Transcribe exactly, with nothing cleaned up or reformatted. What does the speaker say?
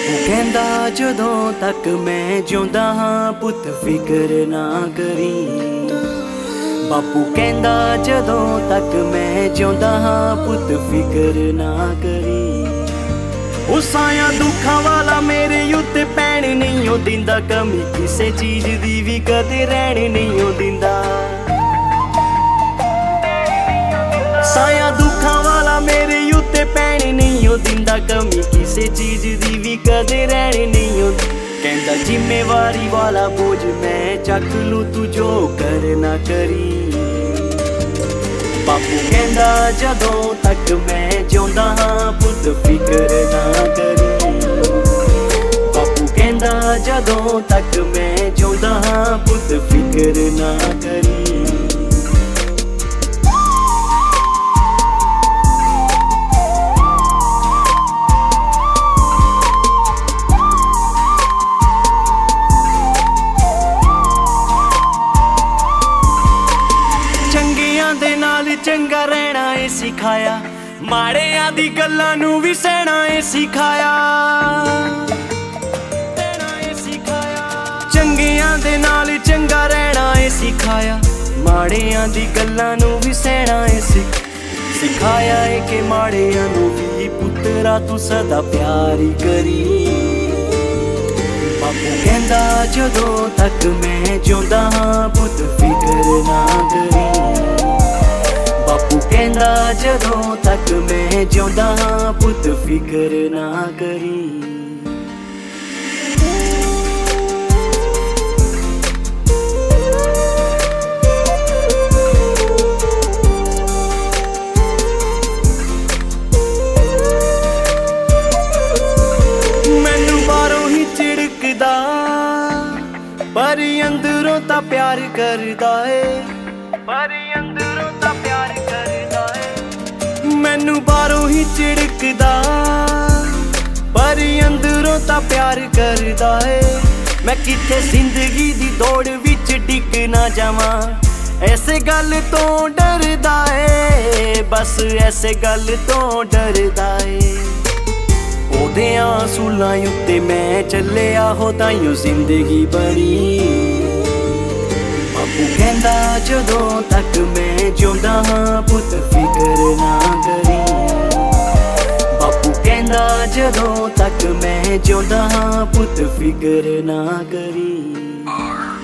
ਬਾਪੂ ਕਹਿੰਦਾ ਜਦੋਂ ਤੱਕ ਮੈਂ ਜਿਉਂਦਾ ਹਾਂ ਪੁੱਤ ਫਿਕਰ ਨਾ ਕਰੀ। ਬਾਪੂ ਕਹਿੰਦਾ ਜਦੋਂ ਤੱਕ ਮੈਂ ਜਿਉਂਦਾ ਹਾਂ ਪੁੱਤ ਫਿਕਰ ਨਾ ਕਰੀ। ਉਹ ਸਾਇਆ ਦੁੱਖਾਂ ਵਾਲਾ ਮੇਰੇ ਉੱਤੇ ਪੈਣ ਨਹੀਂ ਉਹ ਦਿੰਦਾ, ਕਮੀ ਕਿਸੇ ਚੀਜ਼ ਦੀ ਵੀ ਕਦੇ ਰਹਿਣ ਨਹੀਂ ਉਹ ਦਿੰਦਾ। ਸਾਇਆ ਦੁੱਖਾਂ ਵਾਲਾ ਮੇਰੇ ਉੱਤੇ ਪੈਣ ਨਹੀਂ ਉਹ ਦਿੰਦਾ, ਕਮੀ ਕਿਸੇ ਚੀਜ਼ ਦੀ ਵੀ ਕਦੇ ਰਹਿਣ ਨਹੀਂ ਉਹ। ਕਹਿੰਦਾ ਜ਼ਿੰਮੇਵਾਰੀ ਵਾਲਾ ਬੋਝ ਮੈਂ ਚੱਕ ਲੂੰ ਤੂੰ ਜੋ ਕਰਨਾ ਕਰੀ। ਬਾਪੂ ਕਹਿੰਦਾ ਜਦੋਂ ਤੱਕ ਮੈਂ ਜਿਉਂਦਾ ਹਾਂ ਪੁੱਤ ਫਿਕਰ ਨਾ ਕਰੀ। ਬਾਪੂ ਕਹਿੰਦਾ ਜਦੋਂ ਤੱਕ ਮੈਂ ਜਿਉਂਦਾ ਹਾਂ ਪੁੱਤ ਫਿਕਰ ਨਾ ਕਰੀ। ਚੰਗਿਆਂ ਦੇ ਨਾਲ ਚੰਗਾ ਰਹਿਣਾ ਏ ਸਿਖਾਇਆ, ਮਾੜਿਆਂ ਦੀ ਗੱਲਾਂ ਨੂੰ ਵੀ ਸਹਿਣਾ ਏ ਸਿਖਾਇਆ। ਚੰਗਿਆਂ ਦੇ ਨਾਲ ਚੰਗਾ ਰਹਿਣਾ ਏ ਸਿਖਾਇਆ, ਮਾੜਿਆਂ ਦੀ ਗੱਲਾਂ ਨੂੰ ਵੀ ਸਹਿਣਾ ਏ ਸਿਖਾਇਆ ਏ ਕਿ ਮਾੜਿਆਂ ਨੂੰ ਵੀ ਪੁੱਤਰਾ ਤੂੰ ਸਦਾ ਪਿਆਰ ਹੀ ਕਰੀ। ਬਾਪੂ ਕਹਿੰਦਾ ਜਦੋਂ ਤੱਕ ਮੈਂ ਜਿਉਂਦਾ ਹਾਂ ਪੁੱਤ ਫਿਕਰ ਨਾ ਕਰੀ। ਬਾਪੂ ਕਹਿੰਦਾ ਜਦੋਂ ਤੱਕ ਮੈਂ ਜਿਉਂਦਾ ਹਾਂ ਪੁੱਤ ਫਿਕਰ ਨਾ ਕਰੀ। ਮੈਨੂੰ ਬਾਹਰੋਂ ਹੀ ਝਿੜਕਦਾ ਪਰ ਅੰਦਰੋਂ ਤਾਂ ਪਿਆਰ ਕਰਦਾ ਏ, ਪਰ ਅੰਦਰੋਂ ਤਾਂ ਪਿਆਰ ਕਰਦਾ ਏ। ਮੈਨੂੰ ਬਾਹਰੋਂ ਹੀ ਝਿੜਕਦਾ ਪਰ ਅੰਦਰੋਂ ਤਾਂ ਪਿਆਰ ਕਰਦਾ ਏ। ਮੈਂ ਕਿੱਥੇ ਜ਼ਿੰਦਗੀ ਦੀ ਦੌੜ ਵਿੱਚ ਡਿੱਗ ਨਾ ਜਾਵਾਂ, ਐਸੇ ਗੱਲ ਤੋਂ ਡਰਦਾ ਏ, ਬਸ ਐਸੇ ਗੱਲ ਤੋਂ ਡਰਦਾ ਏ। ਉਹਦਿਆਂ ਅਸੂਲਾਂ ਉੱਤੇ ਮੈਂ ਚੱਲਿਆ ਹੋ ਤਾਈਓ ਜ਼ਿੰਦਗੀ ਬਣੀ। ਬਾਪੂ ਕਹਿੰਦਾ ਜਦੋਂ ਤੱਕ ਮੈਂ ਜਿਉਂਦਾ ਹਾਂ ਪੁੱਤ ਫਿਕਰ ਨਾ ਕਰੀ। ਬਾਪੂ ਕਹਿੰਦਾ ਜਦੋਂ ਤੱਕ ਮੈਂ ਜਿਉਂਦਾ ਹਾਂ ਪੁੱਤ ਫਿਕਰ ਨਾ ਕਰੀ।